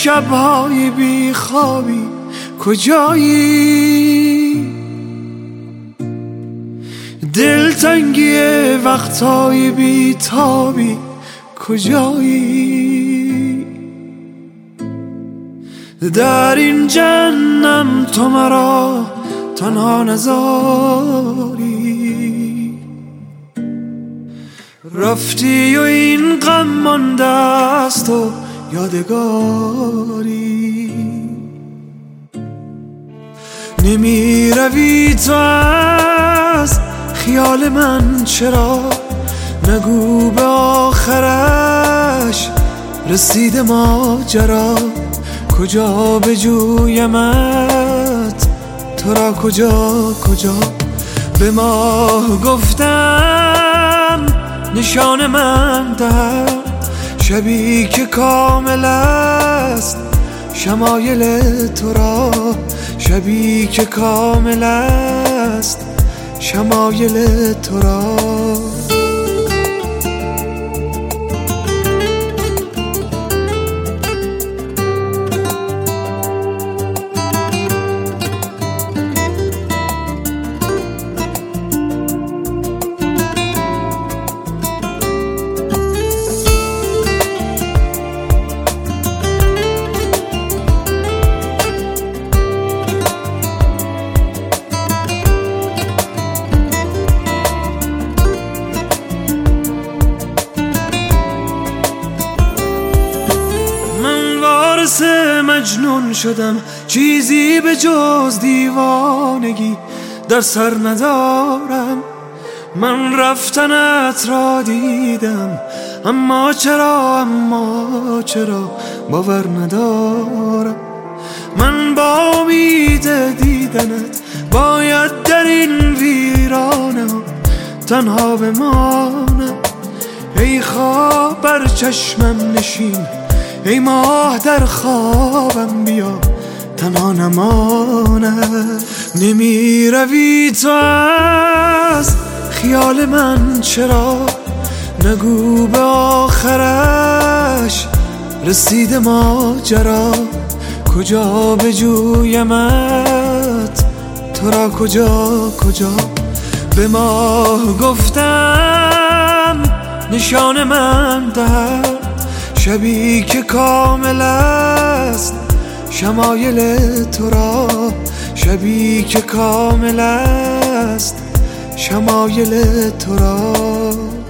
شبهای بی خوابی کجایی؟ دلتنگی وقتهای بی تابی کجایی؟ در این جهنم تو مرا تنها نذاری، رفتی و این غم مانده است و یادگاری. نمی روی تو از خیال من چرا؟ نگو به آخرش رسید ماجرا. کجا بجویمت تو را، کجا به ماه گفتم نشان من ده، شبی که کامل است شمایل تو را، شبی که کامل است شمایل تو را. مجنون شدم، چیزی به جز دیوانگی در سر ندارم. من رفتنت را دیدم، اما چرا باور ندارم. من با امید دیدنت باید در این ویرانه تنها بمانم. ای خواب بر چشمم نشین، ای ماه در خوابم بیا تنها نمانم. نمی روی تو از خیال من چرا؟ نگو به آخرش رسید ماجرا. کجا بجویمت تو را، کجا به ماه گفتم نشان من ده، شبی که کامل است شمایل تو را، شبی که کامل است شمایل تو را.